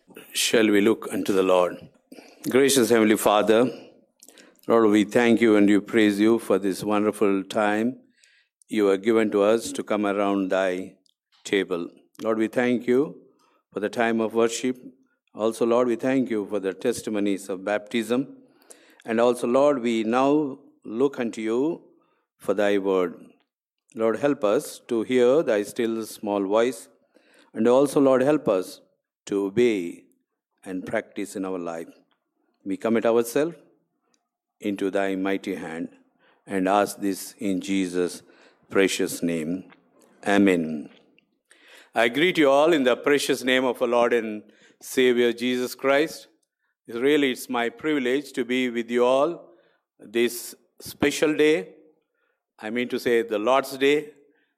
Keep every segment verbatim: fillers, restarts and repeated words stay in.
Shall we look unto the Lord? Gracious Heavenly Father, Lord, we thank you and we praise you for this wonderful time you have given to us to come around thy table. Lord, we thank you for the time of worship. Also, Lord, we thank you for the testimonies of baptism. And also, Lord, we now look unto you for thy word. Lord, help us to hear thy still small voice. And also, Lord, help us to obey and practice in our life. We commit ourselves into thy mighty hand and ask this in Jesus' precious name. Amen. I greet you all in the precious name of our Lord and Savior Jesus Christ. Really, it's my privilege to be with you all this special day. I mean to say the Lord's Day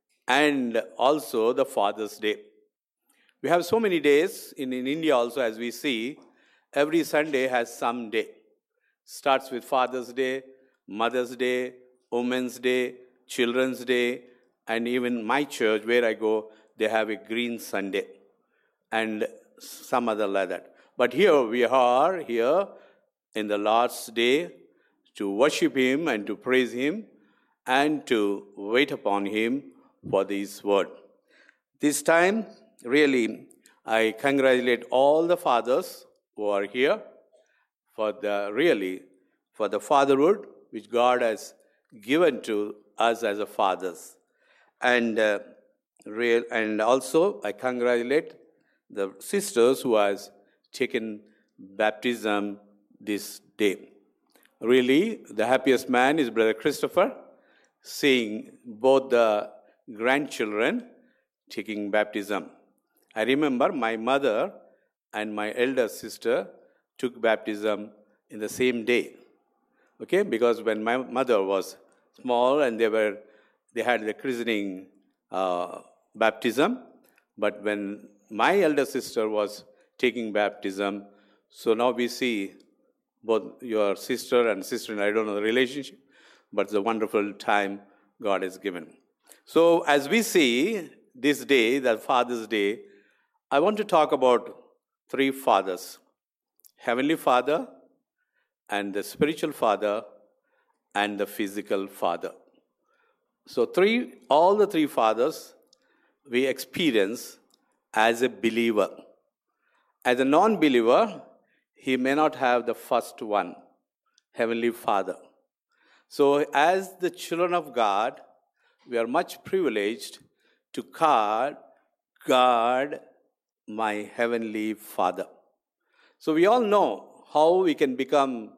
and also the Father's Day. We have so many days in, in India also, as we see. Every Sunday has some day. Starts with Father's Day, Mother's Day, Women's Day, Children's Day, and even my church where I go, they have a Green Sunday and some other like that. But here we are here in the Lord's Day to worship Him and to praise Him and to wait upon Him for this word. This time, really, I congratulate all the fathers who are here for the really for the fatherhood which God has given to us as a fathers, and uh, real and also I congratulate the sisters who has taken baptism this day. Really, the happiest man is Brother Christopher, seeing both the grandchildren taking baptism. I remember my mother and my elder sister took baptism in the same day. Okay, because when my mother was small and they were, they had the christening uh, baptism, but when my elder sister was taking baptism, so now we see both your sister and sister, and I don't know the relationship, but it's a wonderful time God has given. So as we see this day, the Father's Day, I want to talk about three fathers: Heavenly Father, and the spiritual father, and the physical father. So three, all the three fathers we experience as a believer. As a non-believer, he may not have the first one, Heavenly Father. So as the children of God, we are much privileged to call God my Heavenly Father. So we all know how we can become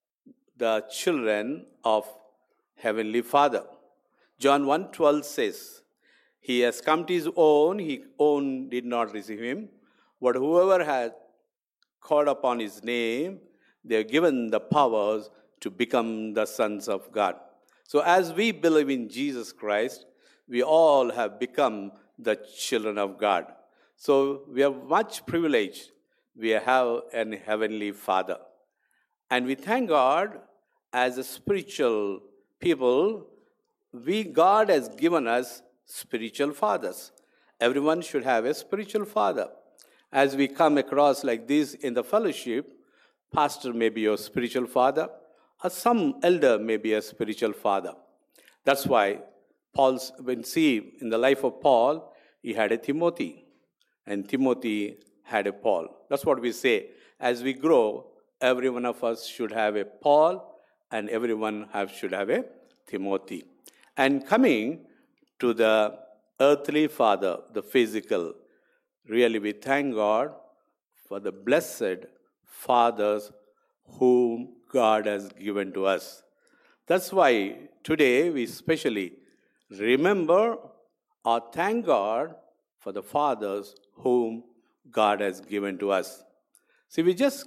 the children of Heavenly Father. John one twelve says, He has come to His own, His own did not receive Him. But whoever has called upon His name, they are given the powers to become the sons of God. So as we believe in Jesus Christ, we all have become the children of God. So we are much privileged. We have an Heavenly Father. And we thank God as a spiritual people, we God has given us spiritual fathers. Everyone should have a spiritual father. As we come across like this in the fellowship, pastor may be your spiritual father, or some elder may be a spiritual father. That's why Paul's, when see in the life of Paul, he had a Timothy, and Timothy had a Paul. That's what we say. As we grow, every one of us should have a Paul, and everyone have, should have a Timothy. And coming to the earthly father, the physical, really we thank God for the blessed fathers whom God has given to us. That's why today we especially remember or thank God for the fathers whom God has given to us. See, we just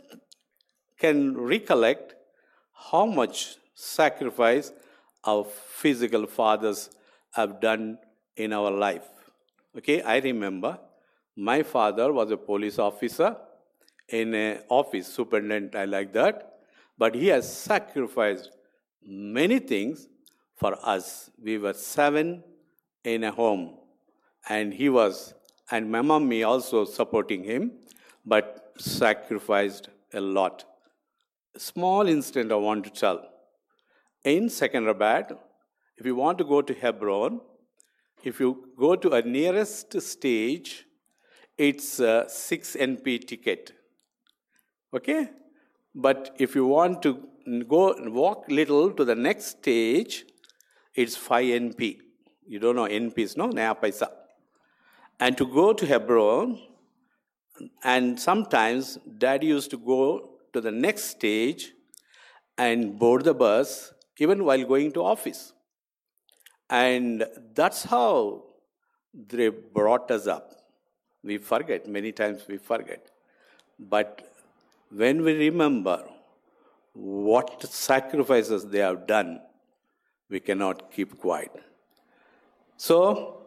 can recollect how much sacrifice our physical fathers have done in our life. Okay, I remember my father was a police officer in an office, superintendent, I like that, but he has sacrificed many things for us. We were seven in a home, and he was, and my mommy also supporting him. but sacrificed a lot. A small incident I want to tell. In Secunderabad, if you want to go to Hebron, if you go to a nearest stage, it's a six N P ticket. Okay? But if you want to go and walk little to the next stage, it's five N P. You don't know N Ps, no? Naya paisa. And to go to Hebron, and sometimes Daddy used to go to the next stage and board the bus, even while going to office. And that's how they brought us up. We forget, many times we forget. But when we remember what sacrifices they have done, we cannot keep quiet. So,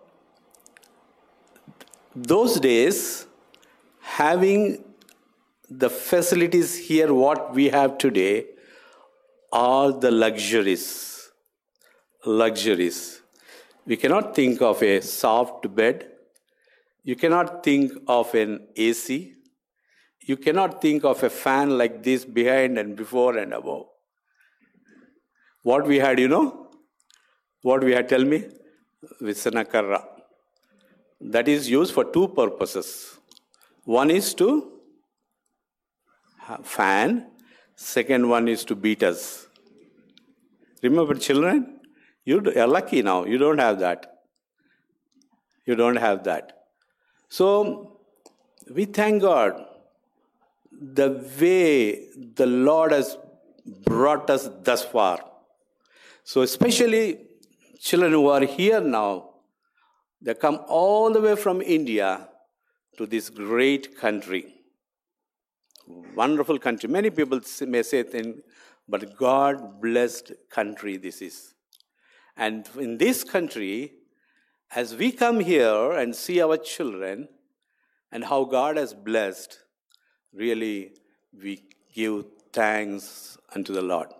those days, having the facilities here, what we have today, are the luxuries. Luxuries. We cannot think of a soft bed. You cannot think of an A C. You cannot think of a fan like this behind and before and above. What we had, you know? What we had, tell me? Visanakarra. That is used for two purposes. One is to fan. Second one is to beat us. Remember, children? You are lucky now. You don't have that. You don't have that. So, we thank God the way the Lord has brought us thus far. So, especially children who are here now, they come all the way from India to this great country. Wonderful country. Many people may say things, but God blessed country this is. And in this country, as we come here and see our children and how God has blessed, really we give thanks unto the Lord.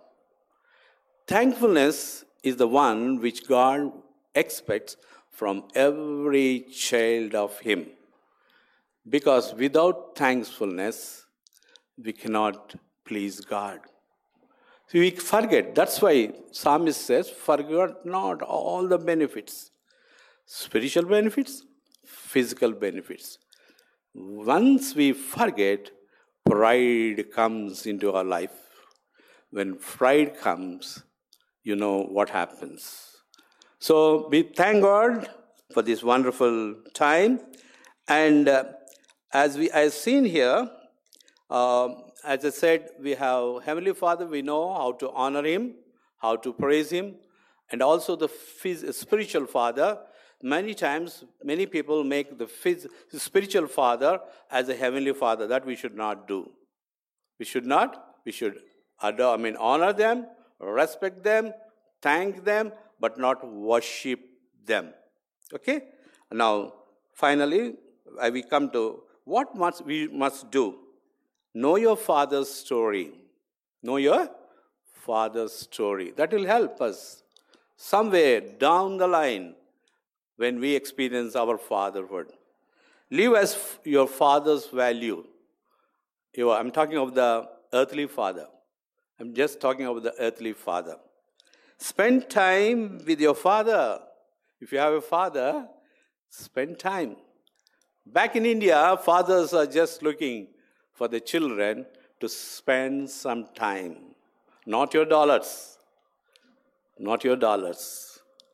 Thankfulness is the one which God expects from every child of Him. Because without thankfulness, we cannot please God. So we forget. That's why Psalmist says, forget not all the benefits. Spiritual benefits, physical benefits. Once we forget, pride comes into our life. When pride comes, you know what happens. So we thank God for this wonderful time. And uh, as we have seen here, uh, as I said, we have Heavenly Father. We know how to honor Him, how to praise Him, and also the phys- spiritual Father. Many times, many people make the phys- spiritual Father as a Heavenly Father. That we should not do. We should not. We should adore, I mean, honor them, respect them, thank them, but not worship them. Okay? Now, finally, we come to what must we must do. Know your father's story. Know your father's story. That will help us somewhere down the line when we experience our fatherhood. Live as f- your father's value. You are, I'm talking of the earthly father. I'm just talking about the earthly father. Spend time with your father. If you have a father, spend time. Back in India, fathers are just looking for the children to spend some time. Not your dollars. Not your dollars.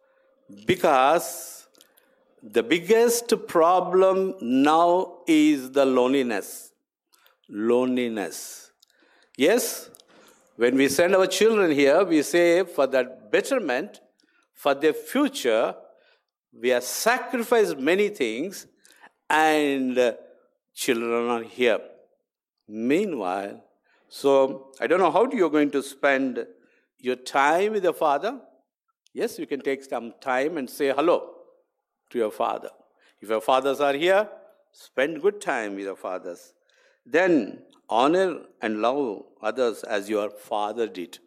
Because the biggest problem now is the loneliness. Loneliness. Yes, when we send our children here, we say for that betterment, for their future, we have sacrificed many things and uh, children are here. Meanwhile, so I don't know how you're going to spend your time with your father. Yes, you can take some time and say hello to your father. If your fathers are here, spend good time with your fathers. Then honor and love others as your father did.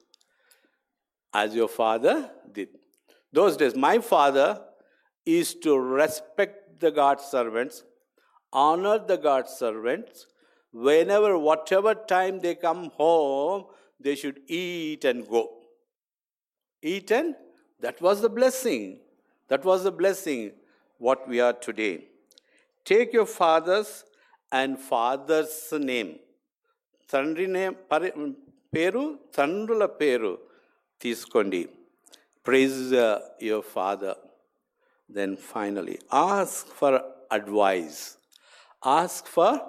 As your father did. Those days, my father is to respect the God's servants, honor the God's servants, whenever, whatever time they come home, they should eat and go. Eat and, that was the blessing. That was the blessing, what we are today. Take your father's and father's name. Tandri name, peru, tandrula peru, తీసుకోండి. Praise uh, your father. Then finally, ask for advice. Ask for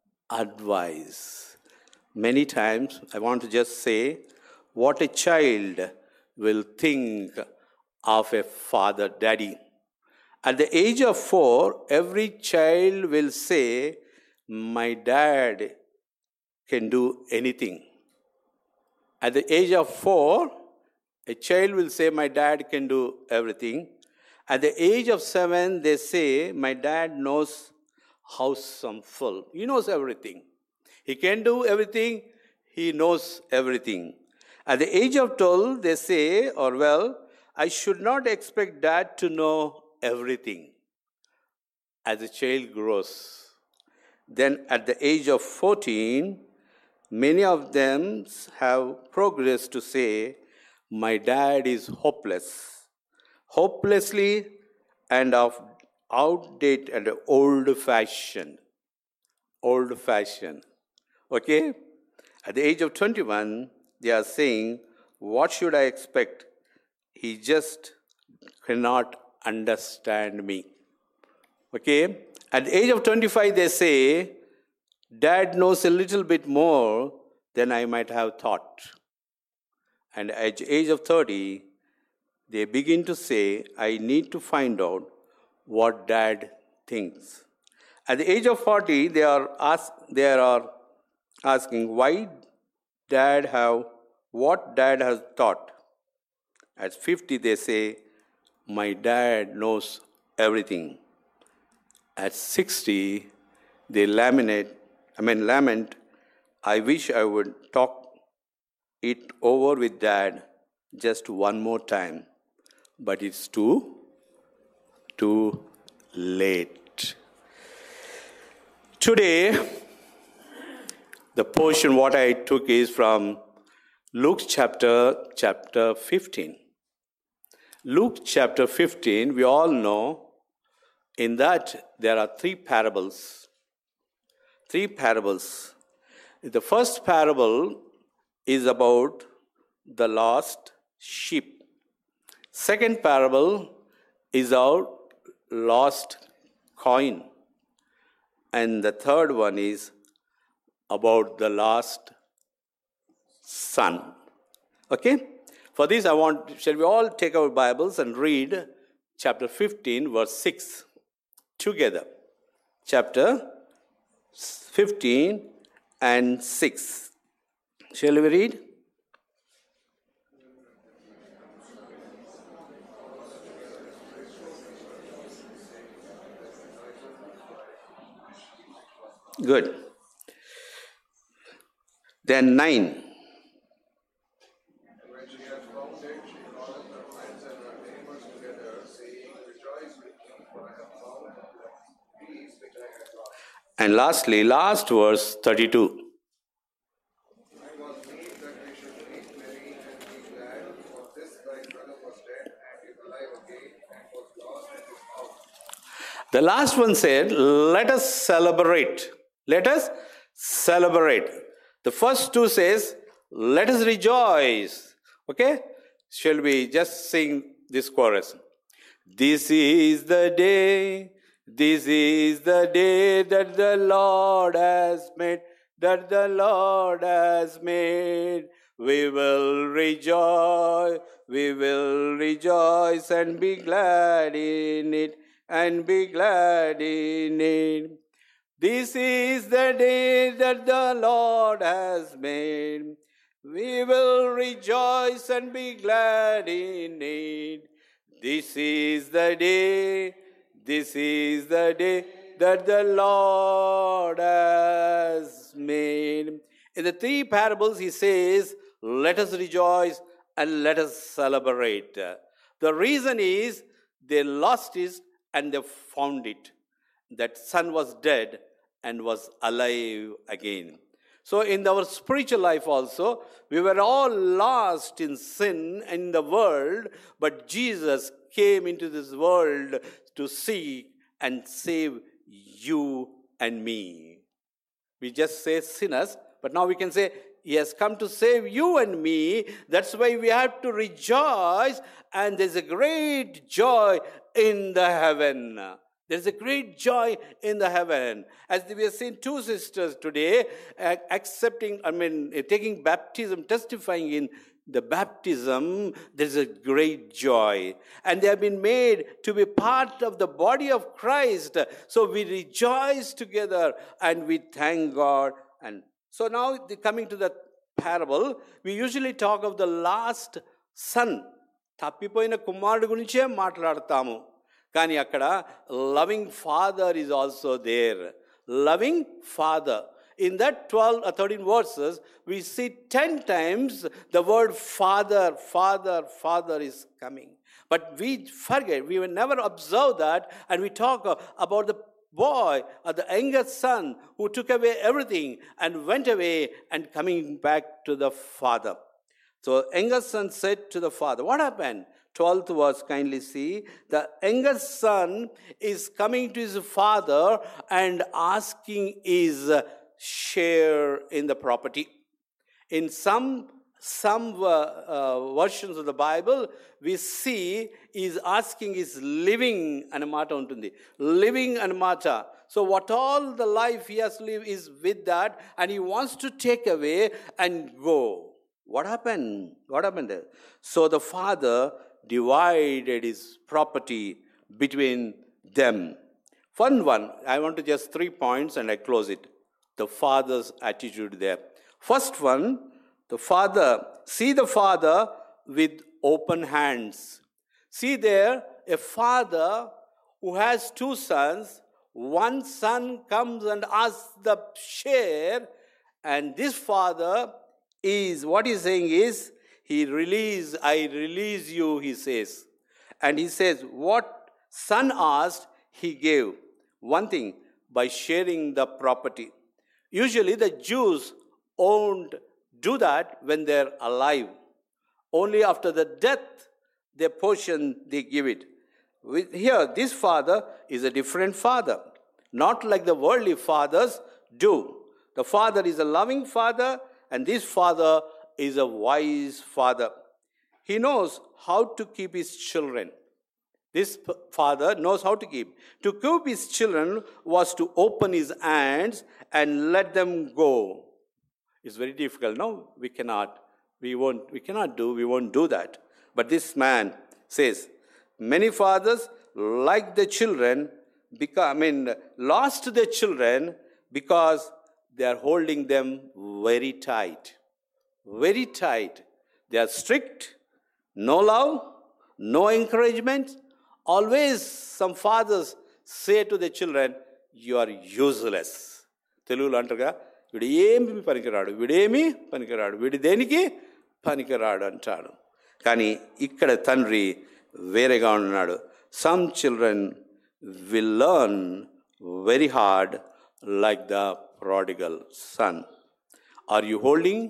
advice. Many times, I want to just say, what a child will think of a father, daddy. At the age of four, every child will say, my dad can do anything. At the age of four, a child will say, my dad can do everything. At the age of seven, they say, my dad knows house I'm full. He knows everything. He can do everything. He knows everything. At the age of twelve, they say, or well, I should not expect dad to know everything. As the child grows. Then at the age of fourteen, many of them have progressed to say, my dad is hopeless. Hopelessly and of outdated and old-fashioned. Old-fashioned. Okay? At the age of twenty-one, they are saying, what should I expect? He just cannot understand me. Okay? At the age of twenty-five, they say, dad knows a little bit more than I might have thought. And at the age of thirty, they begin to say, I need to find out what dad thinks. At the age of forty, they are, ask, they are asking why dad have, what dad has thought. At fifty, they say, my dad knows everything. At sixty, they laminate, I mean lament, I wish I would talk it over with dad just one more time. But it's too, too late. Today, the portion what I took is from Luke chapter, chapter fifteen. Luke chapter fifteen, we all know, in that there are three parables. Three parables. The first parable is about the lost sheep. Second parable is our lost coin. And the third one is about the lost son. Okay? For this I want, shall we all take our Bibles and read chapter fifteen, verse six together. Chapter fifteen and six. Shall we read? Good. Then nine. And lastly, last verse thirty-two. The last one said, let us celebrate. Let us celebrate. The first two says, let us rejoice. Okay? Shall we just sing this chorus? This is the day, this is the day that the Lord has made, that the Lord has made. We will rejoice, we will rejoice and be glad in it, and be glad in it. This is the day that the Lord has made. We will rejoice and be glad in it. This is the day, this is the day that the Lord has made. In the three parables, he says, let us rejoice and let us celebrate. The reason is they lost it and they found it. That son was dead and was alive again. So in our spiritual life also, we were all lost in sin and in the world, but Jesus came into this world to seek and save you and me. We just say sinners, but now we can say, He has come to save you and me. That's why we have to rejoice, and there's a great joy in the heaven. There's a great joy in the heaven. As we have seen two sisters today uh, accepting, I mean, uh, taking baptism, testifying in the baptism, there's a great joy. And they have been made to be part of the body of Christ. So we rejoice together and we thank God. And so now coming to the parable, we usually talk of the last son. తప్పిపోయిన కుమారుడు గురించే మాట్లాడతాము. కానీ అక్కడ loving father is also there. Loving father. In that twelve or thirteen verses, we see ten times the word father, father, father is coming. But we forget, we will never observe that, and we talk about the boy or the younger son who took away everything and went away and coming back to the father. So younger son said to the father, what happened? twelfth verse, kindly see. The younger son is coming to his father and asking his share in the property. In some some uh, uh, versions of the Bible, we see he's asking his living anamata untundi. Living anamata. So what all the life he has lived is with that, and he wants to take away and go. What happened? What happened there? So the father divided his property between them. Fun one. I want to just three points and I close it. The father's attitude there. First one, the father, see the father with open hands. See there, a father who has two sons. One son comes and asks the share, and this father is, what he's saying is, he release, I release you, he says. And he says, what son asked, he gave. One thing, by sharing the property. Usually the Jews won't do that when they're alive. Only after the death, their portion, they give it. With, here, this father is a different father. Not like the worldly fathers do. The father is a loving father, and this father is a wise father. He knows how to keep his children. This father knows how to keep. To keep his children was to open his hands and let them go. It's very difficult. No, we cannot. We won't. We cannot do. We won't do that. But this man says, many fathers, like the children, become, I mean, lost their children because they are holding them very tight. Very tight. They are strict, no love, no encouragement. Always some fathers say to the children, you are useless. Telugulo antaruga, వీడు ఏమి పనికిరాడు, వీడేమి పనికిరాడు, వీడి దేనికి పనికిరాడు అంటాడు. కానీ ఇక్కడ తండ్రి వేరేగా ఉన్నాడు. Some children will learn very hard like the prodigal son. Are you holding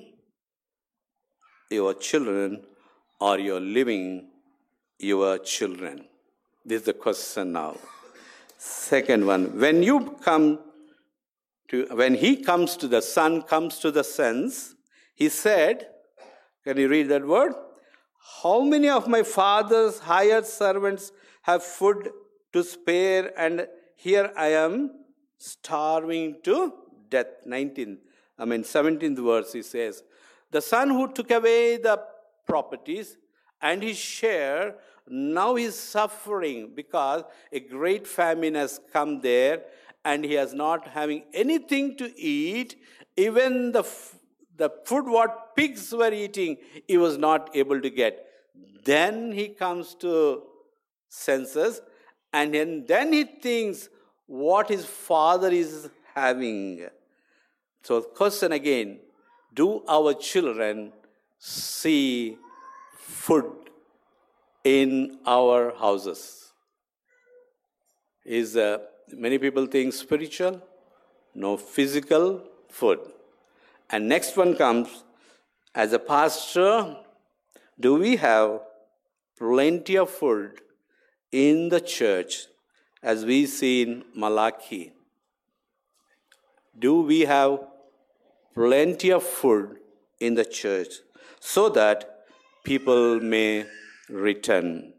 your children, or you're living your children? This is the question now. Second one, when you come to, when he comes to the son, comes to the sense, he said, can you read that word? How many of my father's hired servants have food to spare, and here I am starving to death? nineteenth, I mean seventeenth verse, he says, the son who took away the properties and his share, now he is suffering because a great famine has come there and he is not having anything to eat. Even the, the food what pigs were eating, he was not able to get. Then he comes to senses, and then he thinks what his father is having. So question again, do our children see food in our houses? Is uh, many people think spiritual, no physical food. And next one comes, as a pastor, do we have plenty of food in the church as we see in Malachi? Do we have plenty of food in the church so that people may return?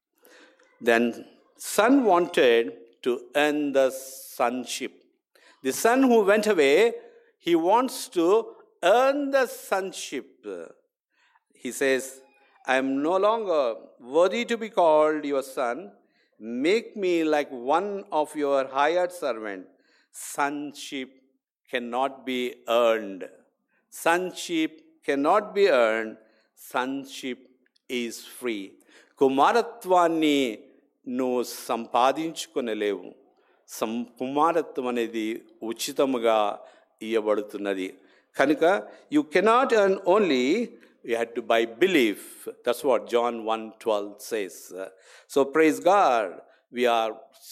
Then son wanted to earn the sonship. The son who went away, he wants to earn the sonship. He says, I am no longer worthy to be called your son. Make me like one of your hired servants. Sonship cannot be earned. Sonship cannot be earned. Sonship is free. కుమారత్వాన్ని నువ్వు సంపాదించుకొనలేవు. సం కుమారత్వం అనేది ఉచితముగా ఇవ్వబడుతున్నది. కనుక you cannot earn only, you have to by belief. That's what John one twelve says. So praise God, we are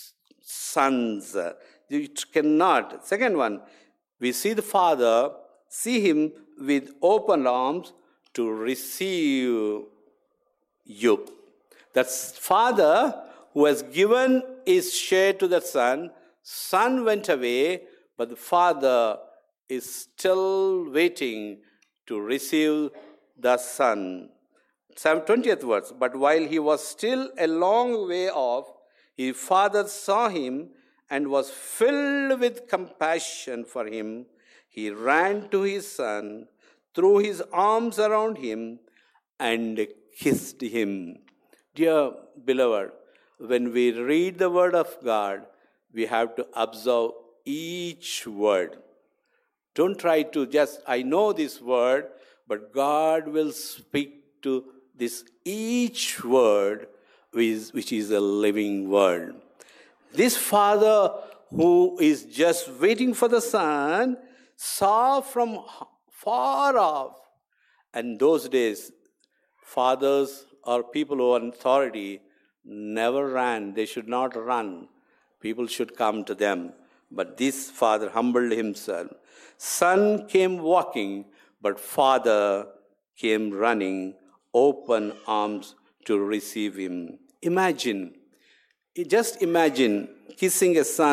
sons. You cannot. Second one, we see the Father, see him with open arms to receive you. That's Father who has given his share to the Son. Son went away, but the Father is still waiting to receive the Son. twentieth verse. But while he was still a long way off, his father saw him and was filled with compassion for him. He ran to his son, threw his arms around him, and kissed him. Dear beloved, when we read the word of God, we have to observe each word. Don't try to just, I know this word, but God will speak to this each word, which is a living word. This father who is just waiting for the son saw from far off. And those days, fathers or people who are in authority never ran. They should not run. People should come to them. But this father humbled himself. Son came walking, but father came running, open arms to receive him. Imagine, just imagine kissing a son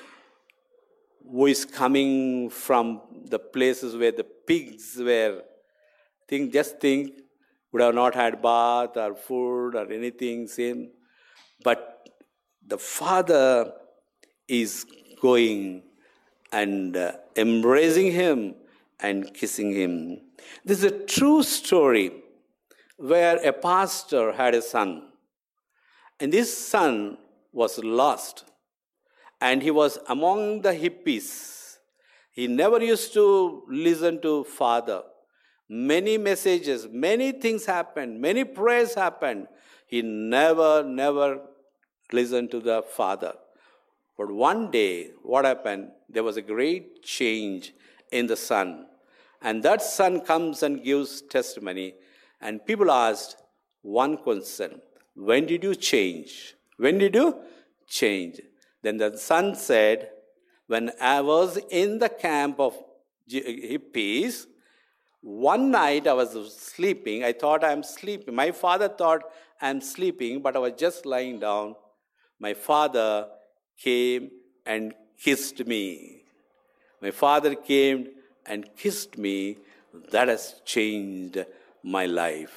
who is coming from the places where the pigs were. Think, just think, would have not had bath or food or anything, same. But the father is going and uh, embracing him and kissing him. This is a true story where a pastor had a son. And this son was lost. And he was among the hippies. He never used to listen to father. Many messages, many things happened, many prayers happened. He never, never listened to the father. But one day, what happened? There was a great change in the son. And that son comes and gives testimony. And people asked one question, when did you change? When did you change? Then the son said, when I was in the camp of hippies, one night I was sleeping. I thought I'm sleeping. My father thought I'm sleeping, but I was just lying down. My father came and kissed me. My father came and kissed me. That has changed my life.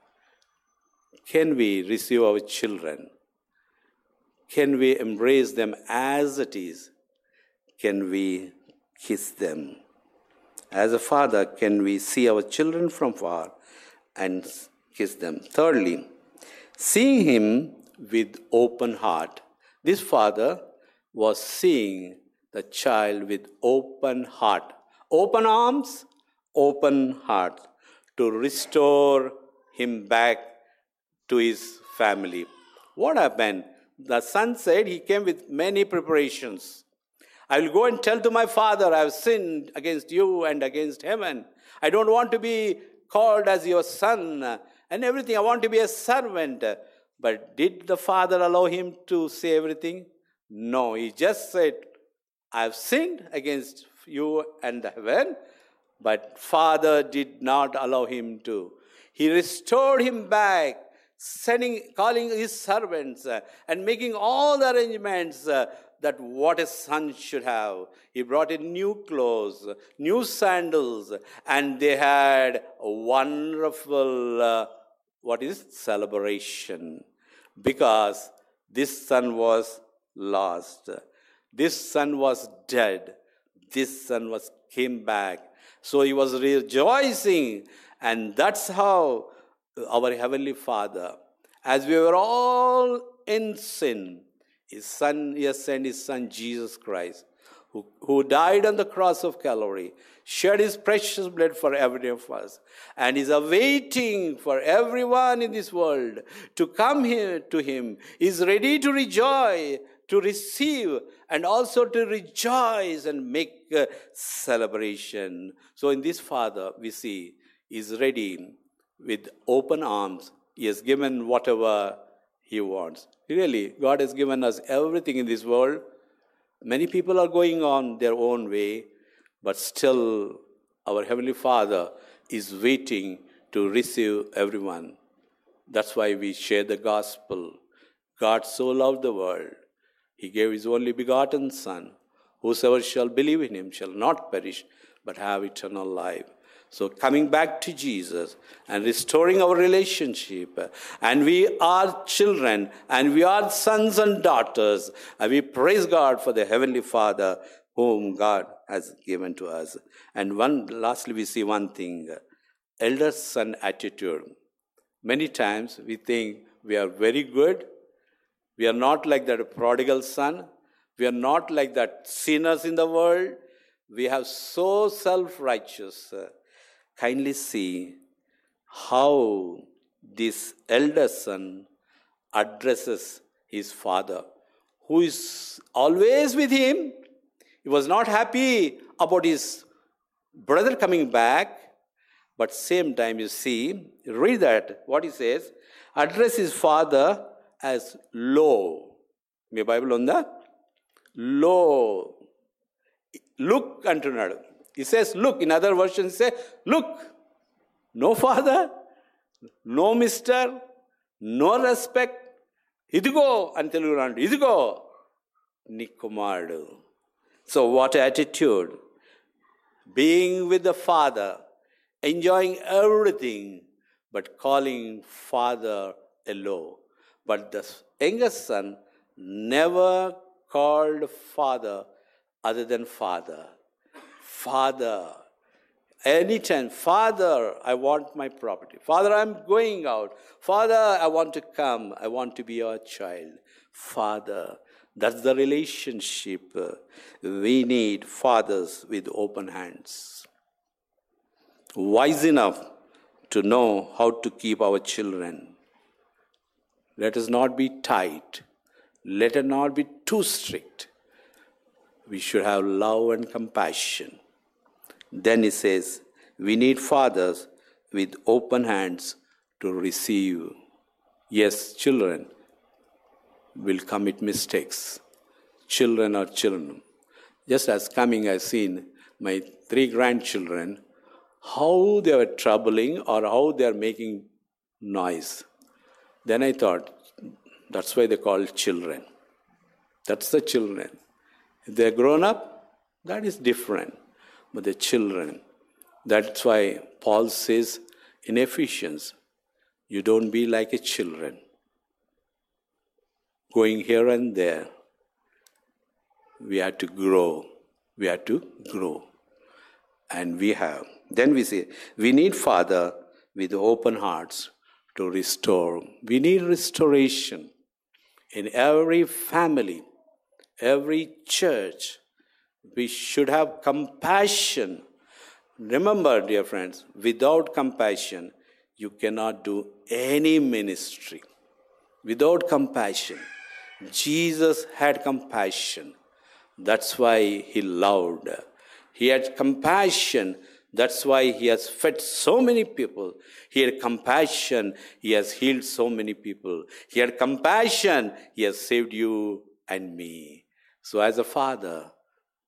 Can we receive our children? Can we embrace them as it is? Can we kiss them? As a father, can we see our children from far and kiss them? Thirdly, seeing him with open heart. This father was seeing the child with open heart. Open arms, open heart to restore him back to his family. What happened? The son said he came with many preparations. I will go and tell to my father, I have sinned against you and against heaven. I don't want to be called as your son and everything. I want to be a servant. But did the father allow him to say everything? No, he just said, I have sinned against you and the heaven. But Father did not allow him to. He restored him back, sending, calling his servants uh, and making all the arrangements uh, that what a son should have. He brought in new clothes, new sandals, and they had a wonderful, uh, what is celebration. Because this son was lost. This son was dead. This son was came back. So he was rejoicing, and that's how our Heavenly Father, as we were all in sin, His Son, He has sent His Son Jesus Christ, who, who died on the cross of Calvary, shed His precious blood for every one of us, and is awaiting for everyone in this world to come here to Him, is ready to rejoice, to receive, and also to rejoice and make a celebration. So in this Father, we see, is ready with open arms. He has given whatever He wants. Really, God has given us everything in this world. Many people are going on their own way, but still our Heavenly Father is waiting to receive everyone. That's why we share the gospel. God so loved the world, He gave His only begotten Son. Whosoever shall believe in Him shall not perish, but have eternal life. So coming back to Jesus and restoring our relationship, and we are children, and we are sons and daughters, and we praise God for the Heavenly Father whom God has given to us. And one, lastly, we see one thing, elder son attitude. Many times we think we are very good. We are not like that prodigal son. We are not like that sinners in the world. We have so self-righteous. Kindly see how this elder son addresses his father, who is always with him. He was not happy about his brother coming back, but same time you see, read that, what he says, address his father as low. Me Bible unda? Low. Look antunnadu. He says, look. In other versions, say, look. No father, no mister, no respect. Idigo and Telugu andu. Idigo. Ni kumarudu. So what attitude? Being with the father, enjoying everything, but calling father a low. But the youngest son never called father other than father. Father. Anytime, Father, I want my property. Father, I'm going out. Father, I want to come. I want to be your child. Father. That's the relationship. We need fathers with open hands. Wise enough to know how to keep our children. Let us not be tight. Let us not be too strict. We should have love and compassion. Then he says, we need fathers with open hands to receive. Yes, children will commit mistakes. Children are children. Just as coming, I've seen my three grandchildren, how they were troubling or how they are making noise. Then I thought, that's why they call children. That's the children. If they're grown up, that is different. But the children, that's why Paul says in Ephesians, you don't be like a children. Going here and there, we have to grow. We have to grow. And we have. Then we say, we need Father with open hearts to restore. We need restoration in every family, every church. We should have compassion. Remember, dear friends, without compassion, you cannot do any ministry. Without compassion, Jesus had compassion. That's why he loved. He had compassion. That's why he has fed so many people. He had compassion. He has healed so many people. He had compassion. He has saved you and me. So as a father,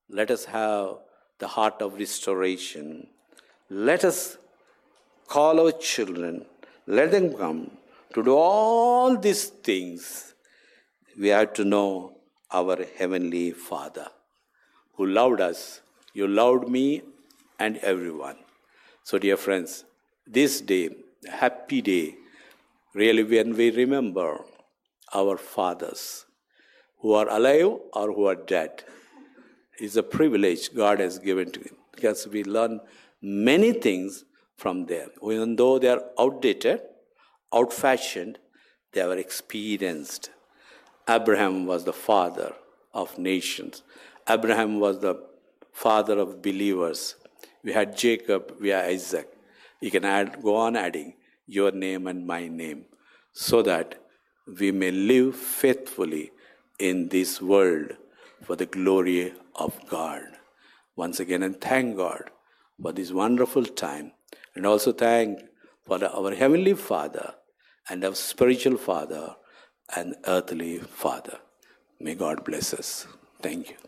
Let us have the heart of restoration. Let us call our children. Let them come to do all these things. We have to know our Heavenly Father who loved us. You loved me and everyone. So, dear friends, this day, a happy day, really when we remember our fathers who are alive or who are dead, is a privilege God has given to him, because we learn many things from them. Even though they are outdated, out-fashioned, they were experienced. Abraham was the father of nations. Abraham was the father of believers. We had Jacob, we had Isaac. You can add, go on adding your name and my name, so that we may live faithfully in this world for the glory of God. Once again, and thank God for this wonderful time, and also thank for the, our Heavenly Father and our spiritual Father and earthly Father. May God bless us. Thank you.